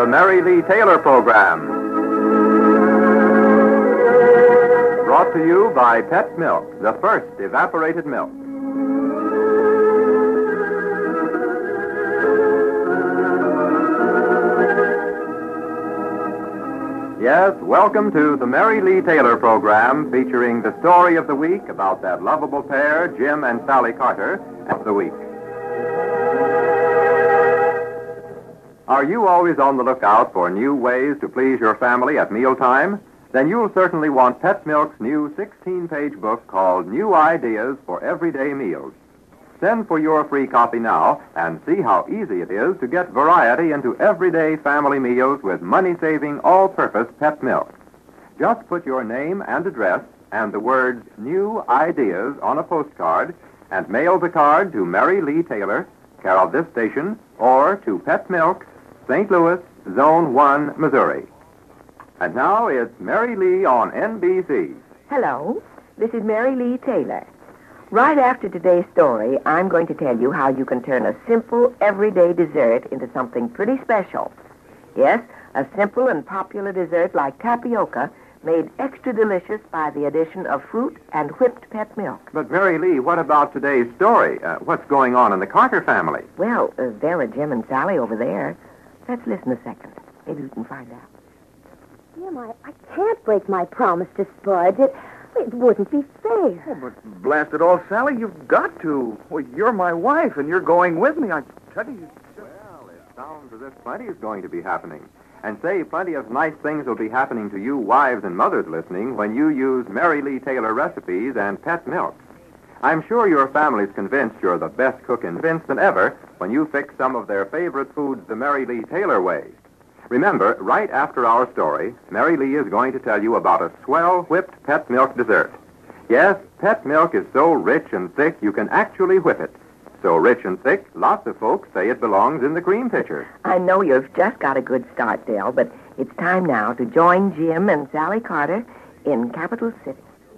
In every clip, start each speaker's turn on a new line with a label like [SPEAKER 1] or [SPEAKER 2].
[SPEAKER 1] the Mary Lee Taylor Program. Brought to you by Pet Milk, the first evaporated milk. Yes, welcome to the Mary Lee Taylor Program, featuring the story of the week about that lovable pair, Jim and Sally Carter, of the week. Are you always on the lookout for new ways to please your family at mealtime? Then you'll certainly want Pet Milk's new 16-page book called New Ideas for Everyday Meals. Send for your free copy now and see how easy it is to get variety into everyday family meals with money-saving, all-purpose Pet Milk. Just put your name and address and the words New Ideas on a postcard and mail the card to Mary Lee Taylor, care of this station, or to Pet Milk, St. Louis, Zone 1, Missouri. And now it's Mary Lee on NBC.
[SPEAKER 2] Hello, this is Mary Lee Taylor. Right after today's story, I'm going to tell you how you can turn a simple, everyday dessert into something pretty special. Yes, a simple and popular dessert like tapioca made extra delicious by the addition of fruit and whipped Pet Milk.
[SPEAKER 1] But, Mary Lee, what about today's story? What's going on in the Carter family?
[SPEAKER 2] Well, there are Jim and Sally over there. Let's listen a second. Maybe we can find out.
[SPEAKER 3] Jim, I can't break my promise to Spud. It wouldn't be fair.
[SPEAKER 4] Oh, but blast it all, Sally, you've got to. Well, you're my wife, and you're going with me. I tell you.
[SPEAKER 1] Well, it sounds as if plenty is going to be happening. And say, plenty of nice things will be happening to you wives and mothers listening when you use Mary Lee Taylor recipes and Pet Milk. I'm sure your family's convinced you're the best cook in Vince than ever when you fix some of their favorite foods the Mary Lee Taylor way. Remember, right after our story, Mary Lee is going to tell you about a swell whipped Pet Milk dessert. Yes, Pet Milk is so rich and thick you can actually whip it. So rich and thick, lots of folks say it belongs in the cream pitcher.
[SPEAKER 2] I know you've just got a good start, Dale, but it's time now to join Jim and Sally Carter in Capital City.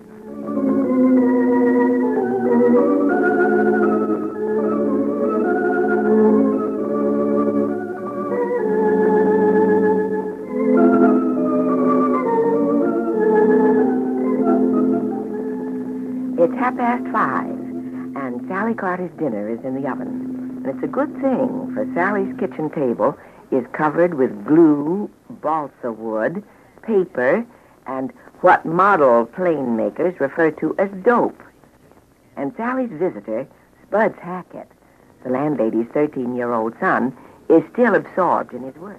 [SPEAKER 2] It's 5:30, and Sally Carter's dinner is in the oven. And it's a good thing, for Sally's kitchen table is covered with glue, balsa wood, paper, and what model plane makers refer to as dope. And Sally's visitor, Spuds Hackett, the landlady's 13-year-old son, is still absorbed in his work.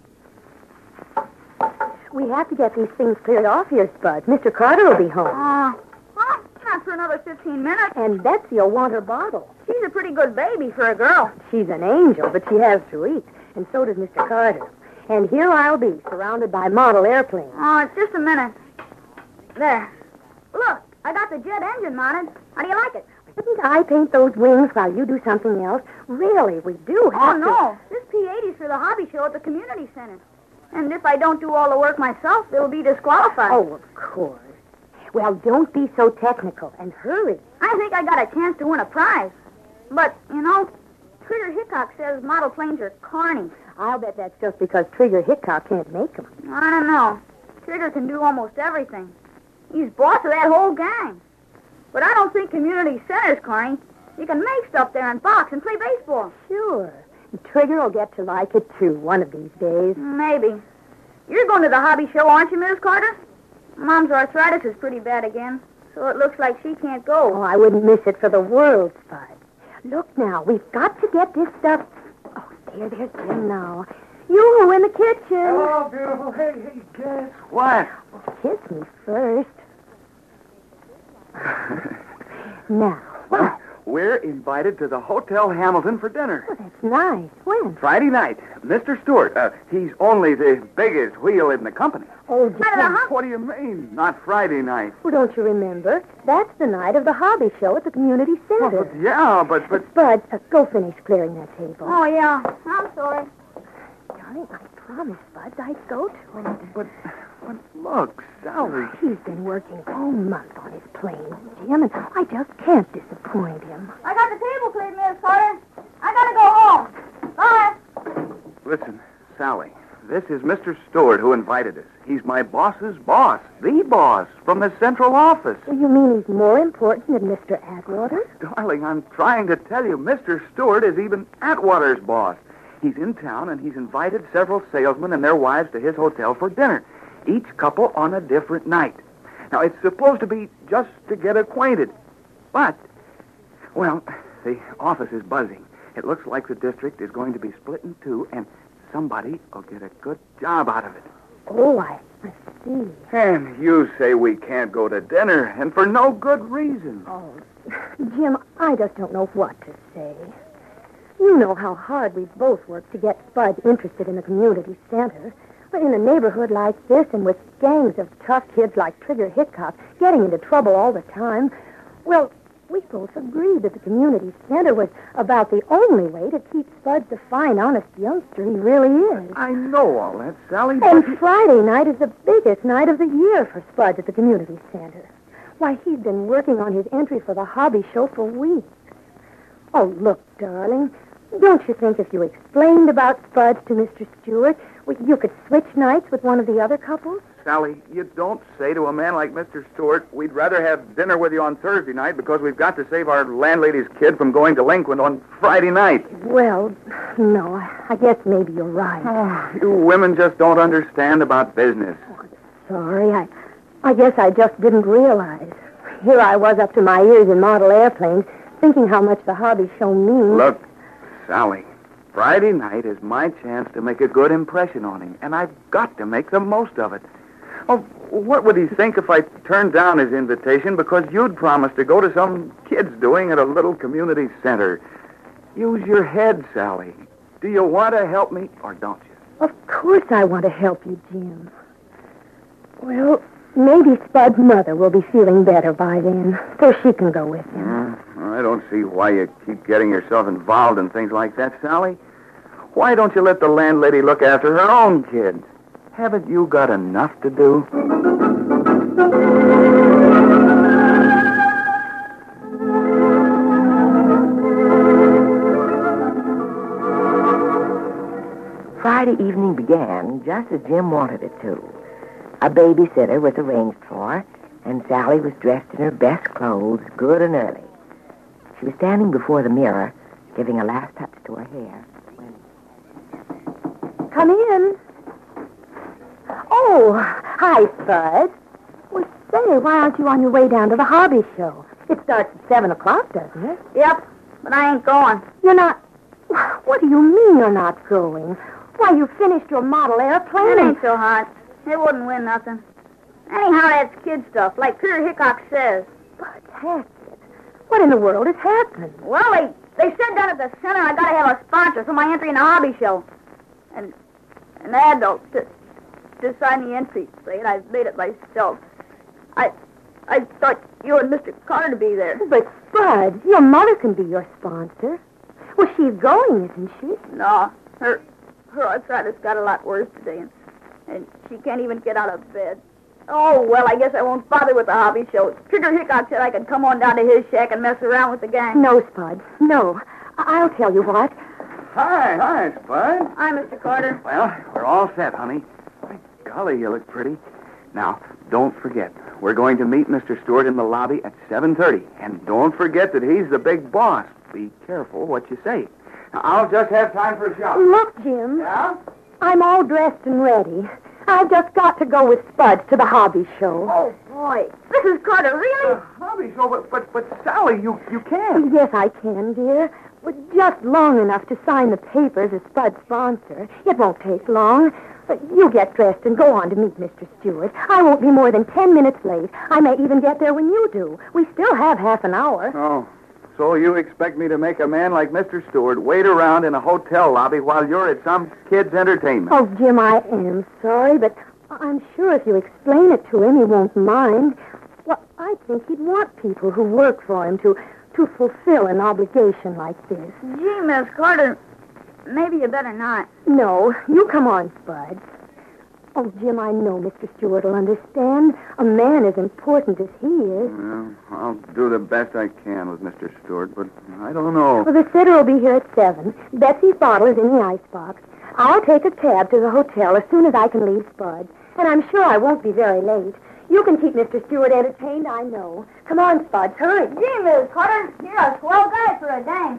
[SPEAKER 3] We have to get these things cleared off here, Spud. Mr. Carter will be home.
[SPEAKER 5] Not for another 15 minutes.
[SPEAKER 3] And Betsy will want her bottle.
[SPEAKER 5] She's a pretty good baby for a girl.
[SPEAKER 3] She's an angel, but she has to eat. And so does Mr. Carter. And here I'll be, surrounded by model airplanes.
[SPEAKER 5] Oh, it's just a minute. There. Look, I got the jet engine mounted. How do you like it?
[SPEAKER 3] Didn't I paint those wings while you do something else? Really, we do have to.
[SPEAKER 5] Oh, no. This P-80's for the hobby show at the community center. And if I don't do all the work myself, they'll be disqualified.
[SPEAKER 3] Oh, of course. Well, don't be so technical, and hurry.
[SPEAKER 5] I think I got a chance to win a prize. But, Trigger Hickok says model planes are corny.
[SPEAKER 3] I'll bet that's just because Trigger Hickok can't make them.
[SPEAKER 5] I don't know. Trigger can do almost everything. He's boss of that whole gang. But I don't think community center's corny. You can make stuff there and box and play baseball.
[SPEAKER 3] Sure. And Trigger will get to like it, too, one of these days.
[SPEAKER 5] Maybe. You're going to the hobby show, aren't you, Miss Carter? Mom's arthritis is pretty bad again, so it looks like she can't go.
[SPEAKER 3] Oh, I wouldn't miss it for the world, Spud. Look now, we've got to get this stuff... Oh, there's Jim now. You in the kitchen.
[SPEAKER 4] Hello, beautiful. Hey, guess what?
[SPEAKER 3] Well, kiss me first. Now, what?
[SPEAKER 4] We're invited to the Hotel Hamilton for dinner.
[SPEAKER 3] Oh, that's nice. When?
[SPEAKER 4] Friday night. Mr. Stewart, he's only the biggest wheel in the company.
[SPEAKER 3] Oh, Jim.
[SPEAKER 4] What do you mean? Not Friday night.
[SPEAKER 3] Well, don't you remember? That's the night of the hobby show at the community center.
[SPEAKER 4] Oh, yeah, but...
[SPEAKER 3] Spud, go finish clearing that table.
[SPEAKER 5] Oh, yeah. I'm sorry.
[SPEAKER 3] Darling, I promised Spud I'd go to him.
[SPEAKER 4] But look, Sally...
[SPEAKER 3] He's been working all month on his plane, Jim, and I just can't disappoint him.
[SPEAKER 5] I got the table cleared, Miss Carter. I gotta go home. Bye.
[SPEAKER 4] Listen, Sally, this This is Mr. Stewart who invited us. He's my boss's boss, the boss, from the central office.
[SPEAKER 3] You mean he's more important than Mr. Atwater?
[SPEAKER 4] Darling, I'm trying to tell you, Mr. Stewart is even Atwater's boss. He's in town, and he's invited several salesmen and their wives to his hotel for dinner, each couple on a different night. Now, it's supposed to be just to get acquainted. But, well, the office is buzzing. It looks like the district is going to be split in two, and somebody will get a good job out of it.
[SPEAKER 3] Oh, I see.
[SPEAKER 4] And you say we can't go to dinner, and for no good reason.
[SPEAKER 3] Oh, Jim, I just don't know what to say. You know how hard we've both worked to get Spud interested in the community center. But in a neighborhood like this, and with gangs of tough kids like Trigger Hickok getting into trouble all the time, well, we both agreed that the community center was about the only way to keep Spud the fine, honest youngster he really is.
[SPEAKER 4] I know all that, Sally,
[SPEAKER 3] And
[SPEAKER 4] but...
[SPEAKER 3] Friday night is the biggest night of the year for Spud at the community center. Why, he's been working on his entry for the hobby show for weeks. Oh, look, darling, don't you think if you explained about Spud to Mr. Stewart, you could switch nights with one of the other couples?
[SPEAKER 4] Sally, you don't say to a man like Mr. Stewart, we'd rather have dinner with you on Thursday night because we've got to save our landlady's kid from going delinquent on Friday night.
[SPEAKER 3] Well, no, I guess maybe you're right.
[SPEAKER 4] Oh, you women just don't understand about business.
[SPEAKER 3] Sorry, I guess I just didn't realize. Here I was up to my ears in model airplanes, thinking how much the hobby show means.
[SPEAKER 4] Look, Sally, Friday night is my chance to make a good impression on him, and I've got to make the most of it. Oh, what would he think if I turned down his invitation because you'd promised to go to some kids' doing at a little community center? Use your head, Sally. Do you want to help me, or don't you?
[SPEAKER 3] Of course I want to help you, Jim. Well, maybe Spud's mother will be feeling better by then, so she can go with him.
[SPEAKER 4] I don't see why you keep getting yourself involved in things like that, Sally. Why don't you let the landlady look after her own kids? Haven't you got enough to do?
[SPEAKER 2] Friday evening began just as Jim wanted it to. A babysitter was arranged for, and Sally was dressed in her best clothes, good and early. She was standing before the mirror, giving a last touch to her hair.
[SPEAKER 3] Come in. Oh, hi, Spud. Well, say, why aren't you on your way down to the hobby show? It starts at 7 o'clock, doesn't it?
[SPEAKER 5] Yep, but I ain't going.
[SPEAKER 3] You're not... What do you mean you're not going? Why, you finished your model airplane.
[SPEAKER 5] It ain't so hot. It wouldn't win nothing. Anyhow, that's kid stuff, like Peter Hickok says.
[SPEAKER 3] But, heck, what in the world has happened?
[SPEAKER 5] Well, they said down at the center I gotta have a sponsor for my entry in the hobby show. And an adult to sign the entry, say, and I made it myself. I thought you and Mr. Carter to be there.
[SPEAKER 3] But, Spud, your mother can be your sponsor. Well, she's going, isn't she?
[SPEAKER 5] No, her arthritis got a lot worse today, and she can't even get out of bed. Oh, well, I guess I won't bother with the hobby show. Trigger Hickok said I could come on down to his shack and mess around with the gang.
[SPEAKER 3] No, Spud, no. I'll tell you what.
[SPEAKER 4] Hi, Spud.
[SPEAKER 5] Hi, Mr. Carter.
[SPEAKER 4] Well, we're all set, honey. By golly, you look pretty. Now, don't forget, we're going to meet Mr. Stewart in the lobby at 7:30. And don't forget that he's the big boss. Be careful what you say. Now, I'll just have time for a shot.
[SPEAKER 3] Look, Jim.
[SPEAKER 4] Yeah?
[SPEAKER 3] I'm all dressed and ready. I've just got to go with Spud to the hobby show.
[SPEAKER 5] Oh, boy. Mrs. Carter, really?
[SPEAKER 4] Hobby show, but Sally, you can't.
[SPEAKER 3] Yes, I can, dear. But just long enough to sign the papers as Spud's sponsor. It won't take long. You get dressed and go on to meet Mr. Stewart. I won't be more than 10 minutes late. I may even get there when you do. We still have half an hour.
[SPEAKER 4] Oh, so you expect me to make a man like Mr. Stewart wait around in a hotel lobby while you're at some kid's entertainment?
[SPEAKER 3] Oh, Jim, I am sorry, but I'm sure if you explain it to him, he won't mind. Well, I think he'd want people who work for him to fulfill an obligation like this.
[SPEAKER 5] Gee, Miss Carter, maybe you better not.
[SPEAKER 3] No, you come on, Spud. Oh, Jim, I know Mr. Stewart will understand. A man as important as he is.
[SPEAKER 4] Well, I'll do the best I can with Mr. Stewart, but I don't know.
[SPEAKER 3] Well, the sitter will be here at 7. Betsy's bottle is in the icebox. I'll take a cab to the hotel as soon as I can leave Spud. And I'm sure I won't be very late. You can keep Mr. Stewart entertained, I know. Come on, Spud, hurry.
[SPEAKER 5] Gee, Miss Carter, you're a swell guy for a dame.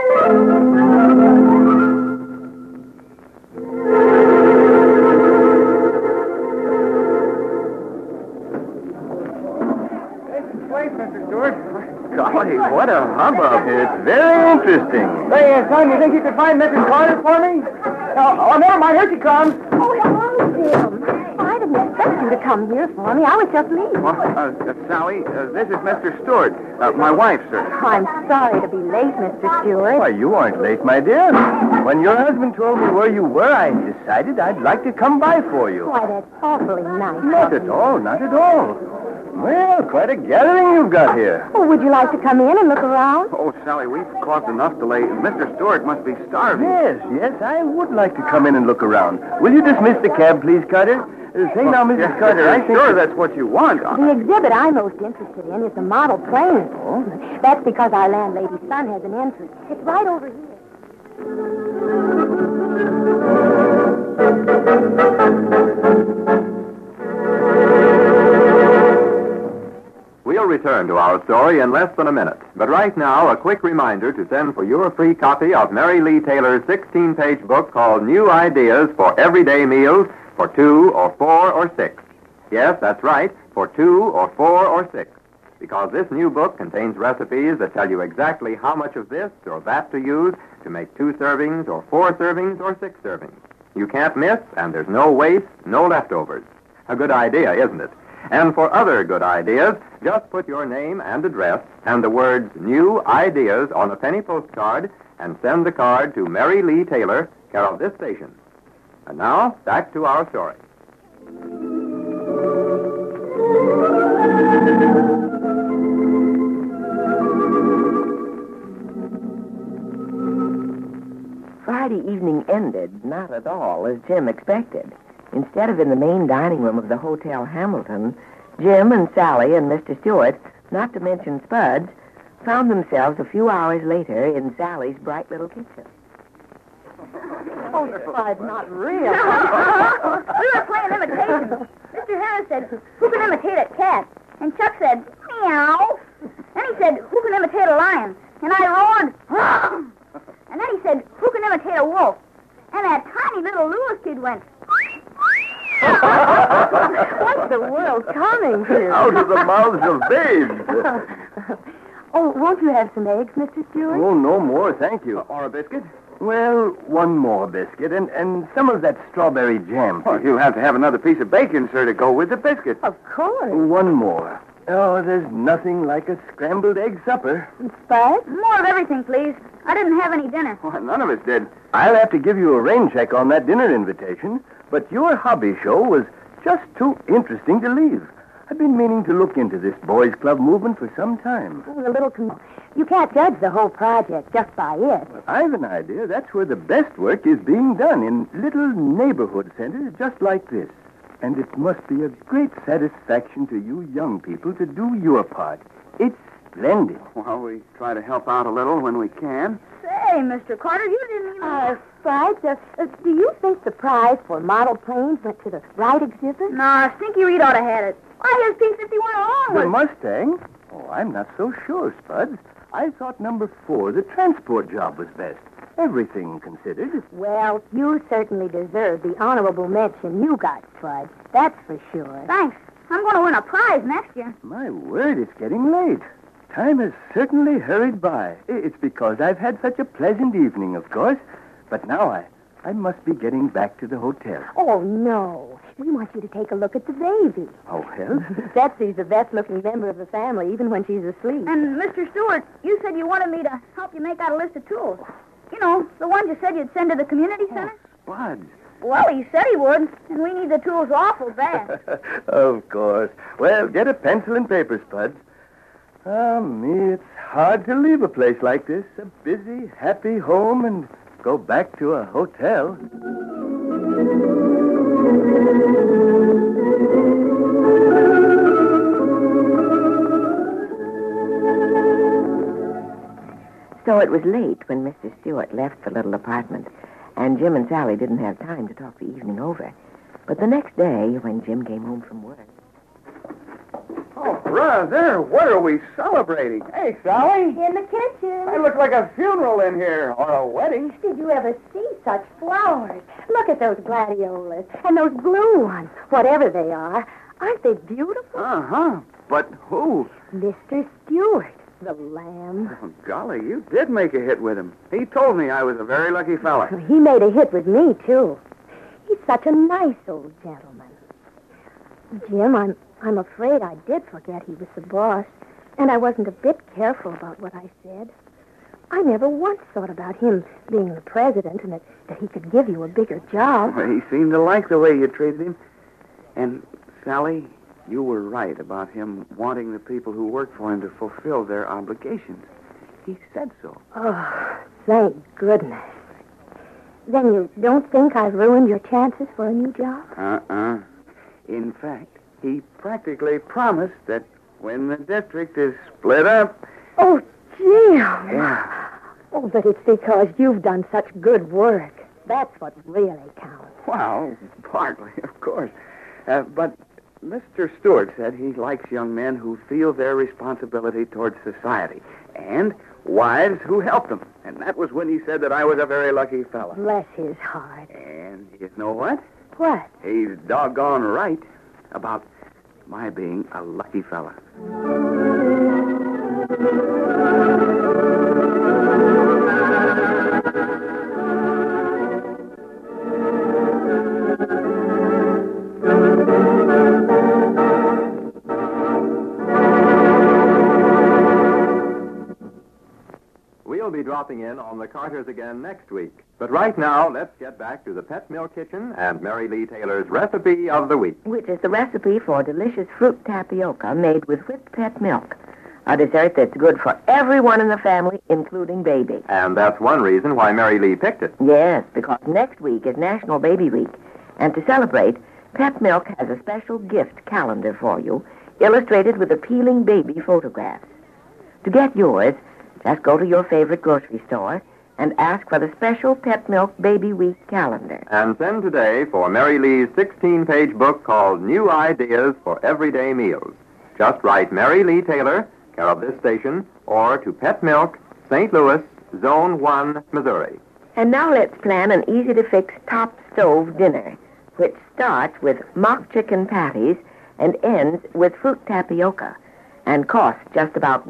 [SPEAKER 4] Mr. Stewart. Golly, what a hubbub. It's very interesting.
[SPEAKER 6] Say, son, you think you could find Mrs. Carter for me? Oh, never mind. Here she comes.
[SPEAKER 3] Oh, hello, Jim. I didn't expect you to come here for me. I was just leaving.
[SPEAKER 4] Sally, this is Mr. Stewart. My wife, sir.
[SPEAKER 3] I'm sorry to be late, Mr. Stewart.
[SPEAKER 6] Why, you aren't late, my dear. When your husband told me where you were, I decided I'd like to come by for you.
[SPEAKER 3] Why, that's awfully nice.
[SPEAKER 6] Not at all, not at all. Well, quite a gathering you've got here.
[SPEAKER 3] Oh, would you like to come in and look around?
[SPEAKER 4] Oh, Sally, we've caused enough delay. Mr. Stewart must be starving.
[SPEAKER 6] Yes, I would like to come in and look around. Will you dismiss the cab, please, Carter? Say now, Mrs. Carter, I think...
[SPEAKER 4] Sure, that's what you want.
[SPEAKER 3] The exhibit I'm most interested in is the model plane.
[SPEAKER 6] Oh?
[SPEAKER 3] That's because our landlady's son has an interest. It's right over here.
[SPEAKER 1] We'll return to our story in less than a minute. But right now, a quick reminder to send for your free copy of Mary Lee Taylor's 16-page book called New Ideas for Everyday Meals for 2 or 4 or 6. Yes, that's right, for 2 or 4 or 6. Because this new book contains recipes that tell you exactly how much of this or that to use to make 2 servings or 4 servings or 6 servings. You can't miss, and there's no waste, no leftovers. A good idea, isn't it? And for other good ideas, just put your name and address and the words New Ideas on a penny postcard and send the card to Mary Lee Taylor, care of this station. And now, back to our story.
[SPEAKER 2] Friday evening ended not at all as Jim expected. Instead of in the main dining room of the Hotel Hamilton, Jim and Sally and Mr. Stewart, not to mention Spuds, found themselves a few hours later in Sally's bright little kitchen.
[SPEAKER 3] Oh, Spud, not real.
[SPEAKER 5] We were playing imitation. Mr. Harris said, who can imitate a cat? And Chuck said, meow. Then he said, who can imitate a lion? And I roared, Rawr! And then he said, who can imitate a wolf? And that tiny little Lewis kid went,
[SPEAKER 3] What's the world coming to?
[SPEAKER 6] Out of the mouths of babes.
[SPEAKER 3] Oh, won't you have some eggs, Mr. Stewart?
[SPEAKER 6] Oh, no more, thank you.
[SPEAKER 4] Or a biscuit?
[SPEAKER 6] Well, one more biscuit and some of that strawberry jam.
[SPEAKER 4] Well, you'll have to have another piece of bacon, sir, to go with the biscuit.
[SPEAKER 3] Of course.
[SPEAKER 6] One more. Oh, there's nothing like a scrambled egg supper.
[SPEAKER 3] Spud?
[SPEAKER 5] more of everything, please. I didn't have any dinner.
[SPEAKER 4] Well, none of us did.
[SPEAKER 6] I'll have to give you a rain check on that dinner invitation, but your hobby show was just too interesting to leave. I've been meaning to look into this boys' club movement for some time.
[SPEAKER 3] You can't judge the whole project just by it.
[SPEAKER 6] I've an idea that's where the best work is being done, in little neighborhood centers just like this. And it must be a great satisfaction to you young people to do your part. It's splendid.
[SPEAKER 4] Well, we try to help out a little when we can.
[SPEAKER 5] Say, Mr. Carter, you didn't even...
[SPEAKER 3] Spud, do you think the prize for model planes went to the right exhibit?
[SPEAKER 5] Nah, Stinky Reed ought to have it. Why, his P-50 went along
[SPEAKER 6] The
[SPEAKER 5] with...
[SPEAKER 6] Mustang? Oh, I'm not so sure, Spuds. I thought number 4, the transport job, was best. Everything considered.
[SPEAKER 3] Well, you certainly deserve the honorable mention you got, Spud. That's for sure.
[SPEAKER 5] Thanks. I'm going to win a prize next year.
[SPEAKER 6] My word, it's getting late. Time has certainly hurried by. It's because I've had such a pleasant evening, of course. But now I must be getting back to the hotel.
[SPEAKER 3] Oh, no. We want you to take a look at the baby.
[SPEAKER 6] Oh, well?
[SPEAKER 3] Betsy's the best-looking member of the family, even when she's asleep.
[SPEAKER 5] And, Mr. Stewart, you said you wanted me to help you make out a list of tools. You know, the ones you said you'd send to the community center?
[SPEAKER 6] Spuds.
[SPEAKER 5] Well, he said he would, and we need the tools awful bad.
[SPEAKER 6] Of course. Well, get a pencil and paper, Spuds. Ah, me, it's hard to leave a place like this, a busy, happy home, and go back to a hotel.
[SPEAKER 2] So it was late when Mr. Stewart left the little apartment, and Jim and Sally didn't have time to talk the evening over. But the next day, when Jim came home from work...
[SPEAKER 4] Oh, brother, what are we celebrating? Hey, Sally.
[SPEAKER 3] In the kitchen.
[SPEAKER 4] I look like a funeral in here, or a wedding.
[SPEAKER 3] Did you ever see such flowers? Look at those gladiolas and those blue ones, whatever they are. Aren't they beautiful?
[SPEAKER 4] Uh-huh. But who?
[SPEAKER 3] Mr. Stewart, the lamb.
[SPEAKER 4] Oh, golly, you did make a hit with him. He told me I was a very lucky fella.
[SPEAKER 3] He made a hit with me, too. He's such a nice old gentleman. Jim, I'm afraid I did forget he was the boss, and I wasn't a bit careful about what I said. I never once thought about him being the president and that he could give you a bigger job.
[SPEAKER 4] Well, he seemed to like the way you treated him. And, Sally, you were right about him wanting the people who work for him to fulfill their obligations. He said so.
[SPEAKER 3] Oh, thank goodness. Then you don't think I've ruined your chances for a new job?
[SPEAKER 4] Uh-uh. In fact, he practically promised that when the district is split up...
[SPEAKER 3] Oh, Jim.
[SPEAKER 4] Yeah.
[SPEAKER 3] Oh, but it's because you've done such good work. That's what really counts.
[SPEAKER 4] Well, partly, of course. But Mr. Stewart said he likes young men who feel their responsibility towards society and wives who help them. And that was when he said that I was a very lucky fella.
[SPEAKER 3] Bless his heart.
[SPEAKER 4] And you know what?
[SPEAKER 3] What?
[SPEAKER 4] He's doggone right about my being a lucky fella.
[SPEAKER 1] We'll be dropping in on the Carters again next week. But right now, let's get back to the Pet Milk Kitchen and Mary Lee Taylor's recipe of the week.
[SPEAKER 2] Which is the recipe for delicious fruit tapioca made with whipped pet milk. A dessert that's good for everyone in the family, including baby.
[SPEAKER 1] And that's one reason why Mary Lee picked it.
[SPEAKER 2] Yes, because next week is National Baby Week. And to celebrate, Pet Milk has a special gift calendar for you, illustrated with appealing baby photographs. To get yours, just go to your favorite grocery store and ask for the special Pet Milk Baby Week calendar.
[SPEAKER 1] And send today for Mary Lee's 16-page book called New Ideas for Everyday Meals. Just write Mary Lee Taylor, care of this station, or to Pet Milk, St. Louis, Zone 1, Missouri.
[SPEAKER 2] And now let's plan an easy-to-fix top stove dinner, which starts with mock chicken patties and ends with fruit tapioca, and costs just about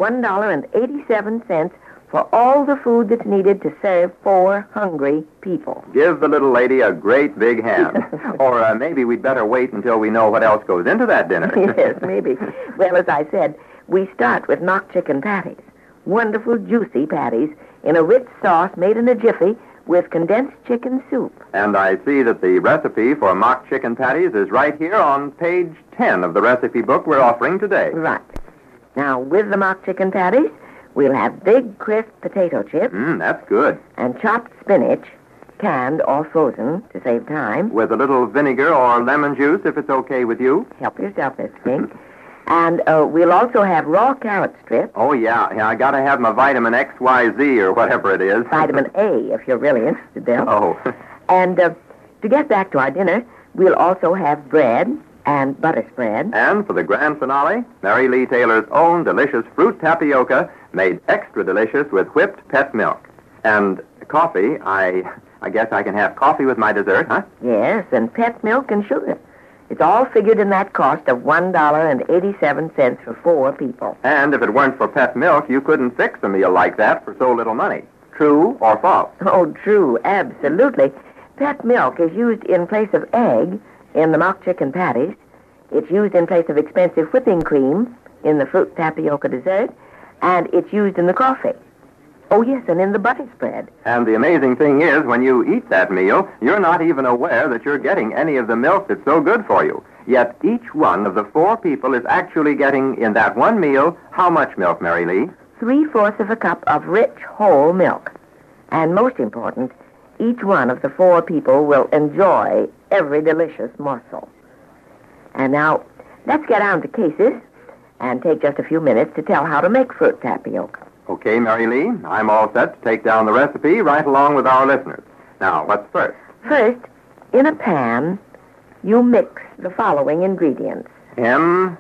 [SPEAKER 2] $1.87 for all the food that's needed to serve 4 hungry people.
[SPEAKER 1] Give the little lady a great big hand. Or maybe we'd better wait until we know what else goes into that dinner.
[SPEAKER 2] Yes, maybe. Well, as I said, we start with mock chicken patties. Wonderful, juicy patties in a rich sauce made in a jiffy with condensed chicken soup.
[SPEAKER 1] And I see that the recipe for mock chicken patties is right here on page 10 of the recipe book we're offering today.
[SPEAKER 2] Right. Now, with the mock chicken patties, we'll have big, crisp potato chips.
[SPEAKER 1] That's good.
[SPEAKER 2] And chopped spinach, canned or frozen to save time.
[SPEAKER 1] With a little vinegar or lemon juice, if it's okay with you.
[SPEAKER 2] Help yourself, Miss Pink. And we'll also have raw carrot strips.
[SPEAKER 1] Oh, yeah. I got to have my vitamin XYZ or whatever it is.
[SPEAKER 2] Vitamin A, if you're really interested, Bill.
[SPEAKER 1] Oh.
[SPEAKER 2] And to get back to our dinner, we'll also have bread and butter spread.
[SPEAKER 1] And for the grand finale, Mary Lee Taylor's own delicious fruit tapioca made extra delicious with whipped pet milk. And coffee, I guess I can have coffee with my dessert, huh?
[SPEAKER 2] Yes, and pet milk and sugar. It's all figured in that cost of $1.87 for 4 people.
[SPEAKER 1] And if it weren't for pet milk, you couldn't fix a meal like that for so little money. True or false?
[SPEAKER 2] Oh, true, absolutely. Pet milk is used in place of egg in the mock chicken patties. It's used in place of expensive whipping cream in the fruit tapioca dessert. And it's used in the coffee. Oh, yes, and in the butter spread.
[SPEAKER 1] And the amazing thing is, when you eat that meal, you're not even aware that you're getting any of the milk that's so good for you. Yet each one of the 4 people is actually getting, in that one meal, how much milk, Mary Lee?
[SPEAKER 2] 3/4 of a cup of rich, whole milk. And most important, each one of the 4 people will enjoy every delicious morsel. And now, let's get down to cases and take just a few minutes to tell how to make fruit tapioca.
[SPEAKER 1] Okay, Mary Lee, I'm all set to take down the recipe right along with our listeners. Now, what's first?
[SPEAKER 2] First, in a pan, you mix the following ingredients.
[SPEAKER 1] M-I-X.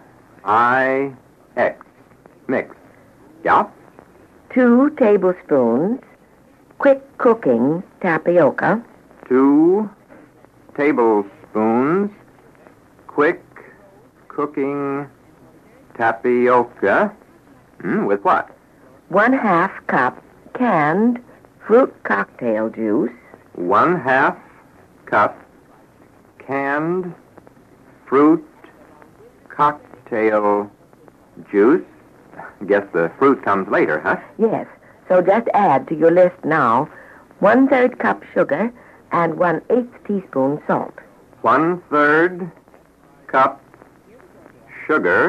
[SPEAKER 1] Mix. Yeah?
[SPEAKER 2] 2 tablespoons quick cooking tapioca.
[SPEAKER 1] 2 tablespoons quick cooking tapioca. With what?
[SPEAKER 2] 1/2 cup canned fruit cocktail juice.
[SPEAKER 1] 1/2 cup canned fruit cocktail juice. Guess the fruit comes later, huh?
[SPEAKER 2] Yes, so just add to your list now 1/3 cup sugar and 1/8 teaspoon salt.
[SPEAKER 1] 1/3 cup sugar,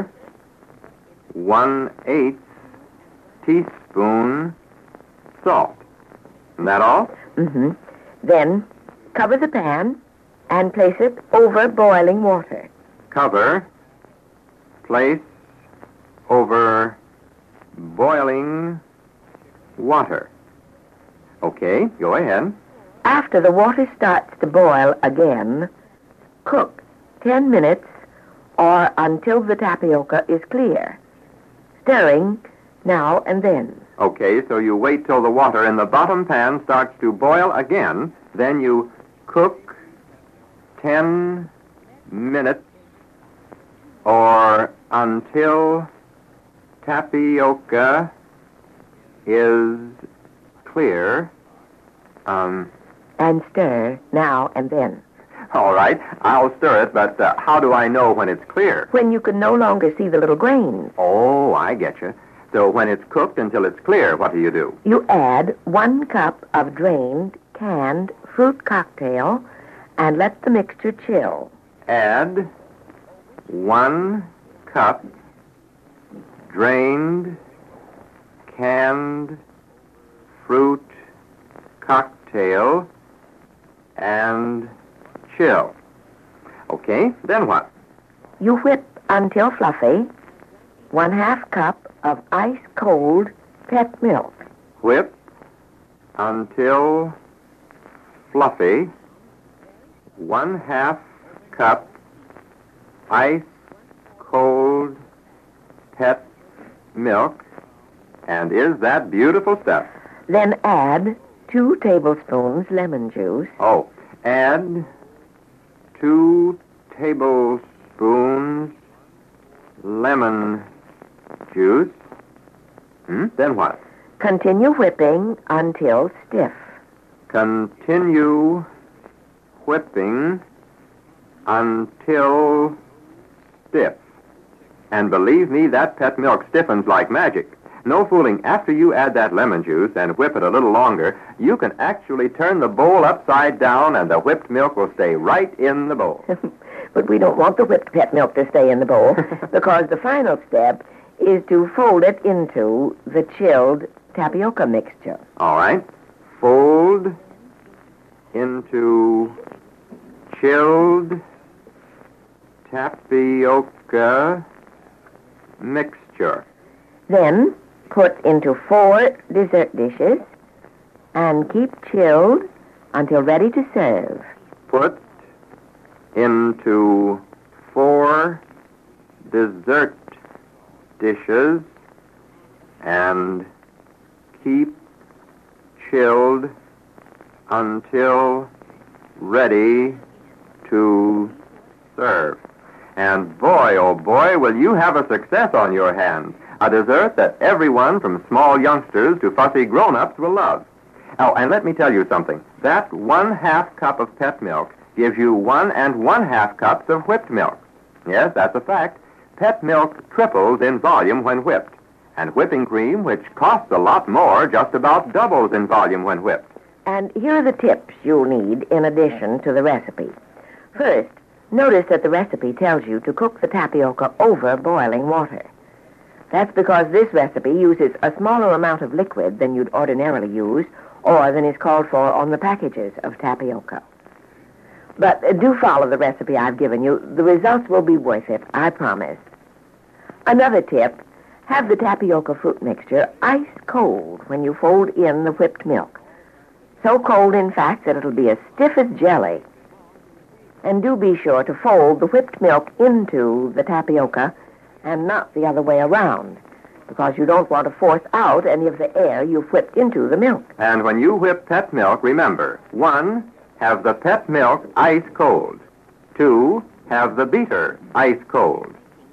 [SPEAKER 1] 1/8 teaspoon salt. Isn't that all?
[SPEAKER 2] Mm-hmm. Then cover the pan and place it over boiling water.
[SPEAKER 1] Cover, place over boiling water. Okay, go ahead.
[SPEAKER 2] After the water starts to boil again, cook 10 minutes or until the tapioca is clear, stirring now and then.
[SPEAKER 1] Okay, so you wait till the water in the bottom pan starts to boil again, then you cook 10 minutes or until tapioca is clear.
[SPEAKER 2] And stir now and then.
[SPEAKER 1] All right, I'll stir it, but how do I know when it's clear?
[SPEAKER 2] When you can no longer see the little grains.
[SPEAKER 1] Oh, I get you. So when it's cooked until it's clear, what do?
[SPEAKER 2] You add 1 cup of drained canned fruit cocktail and let the mixture chill.
[SPEAKER 1] Add 1 cup drained canned fruit cocktail and chill. Okay, then what?
[SPEAKER 2] You whip until fluffy 1/2 cup of ice-cold pet milk.
[SPEAKER 1] Whip until fluffy 1/2 cup ice-cold pet milk. And is that beautiful stuff?
[SPEAKER 2] Then add 2 tablespoons lemon juice.
[SPEAKER 1] Oh, add 2 tablespoons lemon juice. Then what?
[SPEAKER 2] Continue whipping until stiff.
[SPEAKER 1] Continue whipping until stiff. And believe me, that pet milk stiffens like magic. No fooling. After you add that lemon juice and whip it a little longer, you can actually turn the bowl upside down and the whipped milk will stay right in the bowl.
[SPEAKER 2] But we don't want the whipped pet milk to stay in the bowl because the final step is to fold it into the chilled tapioca mixture.
[SPEAKER 1] All right. Fold into chilled tapioca mixture.
[SPEAKER 2] Then put into 4 dessert dishes and keep chilled until ready to serve.
[SPEAKER 1] Put into 4 dessert dishes and keep chilled until ready to serve. And boy, oh boy, will you have a success on your hands. A dessert that everyone from small youngsters to fussy grown-ups will love. Oh, and let me tell you something. That 1/2 cup of pet milk gives you 1 1/2 cups of whipped milk. Yes, that's a fact. Pet milk triples in volume when whipped. And whipping cream, which costs a lot more, just about doubles in volume when whipped.
[SPEAKER 2] And here are the tips you'll need in addition to the recipe. First, notice that the recipe tells you to cook the tapioca over boiling water. That's because this recipe uses a smaller amount of liquid than you'd ordinarily use or than is called for on the packages of tapioca. But do follow the recipe I've given you. The results will be worth it, I promise. Another tip, have the tapioca fruit mixture ice cold when you fold in the whipped milk. So cold, in fact, that it'll be as stiff as jelly. And do be sure to fold the whipped milk into the tapioca and not the other way around, because you don't want to force out any of the air you've whipped into the milk.
[SPEAKER 1] And when you whip pet milk, remember, 1, have the pet milk ice cold. 2, have the beater ice cold.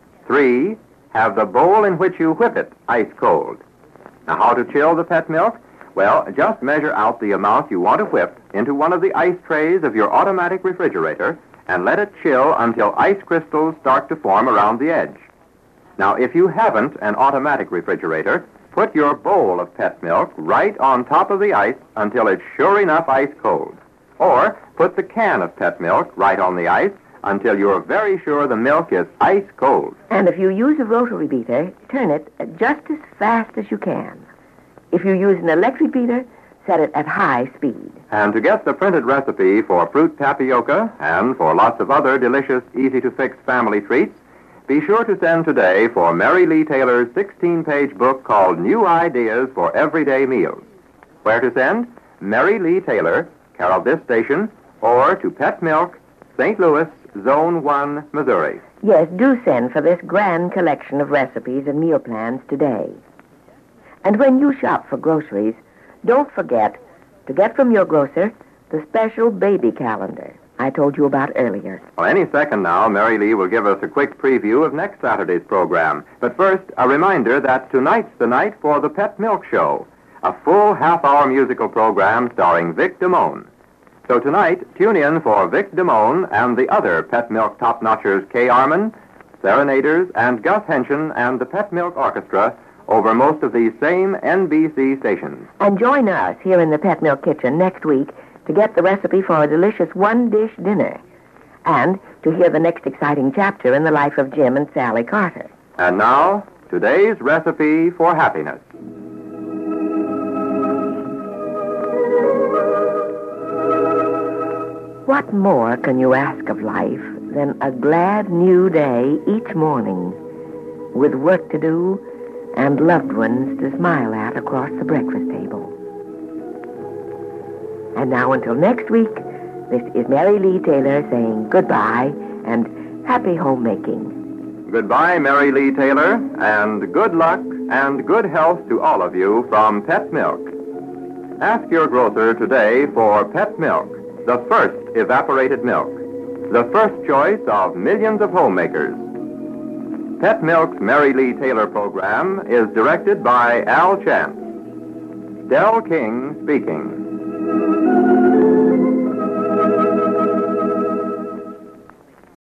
[SPEAKER 1] 3, have the bowl in which you whip it ice cold. Now, how to chill the pet milk? Well, just measure out the amount you want to whip into one of the ice trays of your automatic refrigerator and let it chill until ice crystals start to form around the edge. Now, if you haven't an automatic refrigerator, put your bowl of pet milk right on top of the ice until it's sure enough ice cold. Or put the can of pet milk right on the ice until you're very sure the milk is ice cold.
[SPEAKER 2] And if you use a rotary beater, turn it just as fast as you can. If you use an electric beater, set it at high speed.
[SPEAKER 1] And to get the printed recipe for fruit tapioca and for lots of other delicious, easy-to-fix family treats, be sure to send today for Mary Lee Taylor's 16-page book called New Ideas for Everyday Meals. Where to send? Mary Lee Taylor, care of this station, or to Pet Milk, St. Louis, Zone 1, Missouri.
[SPEAKER 2] Yes, do send for this grand collection of recipes and meal plans today. And when you shop for groceries, don't forget to get from your grocer the special baby calendar I told you about earlier.
[SPEAKER 1] Well, any second now, Mary Lee will give us a quick preview of next Saturday's program. But first, a reminder that tonight's the night for the Pet Milk Show, a full half-hour musical program starring Vic Damone. So tonight, tune in for Vic Damone and the other Pet Milk top-notchers Kay Arman, Serenaders, and Gus Henshin and the Pet Milk Orchestra over most of these same NBC stations.
[SPEAKER 2] And join us here in the Pet Milk Kitchen next week to get the recipe for a delicious one-dish dinner and to hear the next exciting chapter in the life of Jim and Sally Carter.
[SPEAKER 1] And now, today's recipe for happiness.
[SPEAKER 2] What more can you ask of life than a glad new day each morning with work to do and loved ones to smile at across the breakfast table? And now until next week, this is Mary Lee Taylor saying goodbye and happy homemaking.
[SPEAKER 1] Goodbye, Mary Lee Taylor, and good luck and good health to all of you from Pet Milk. Ask your grocer today for Pet Milk, the first evaporated milk, the first choice of millions of homemakers. Pet Milk's Mary Lee Taylor program is directed by Al Chance. Del King speaking.